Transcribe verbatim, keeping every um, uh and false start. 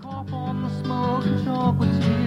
Cough on the smoke and choke with tears.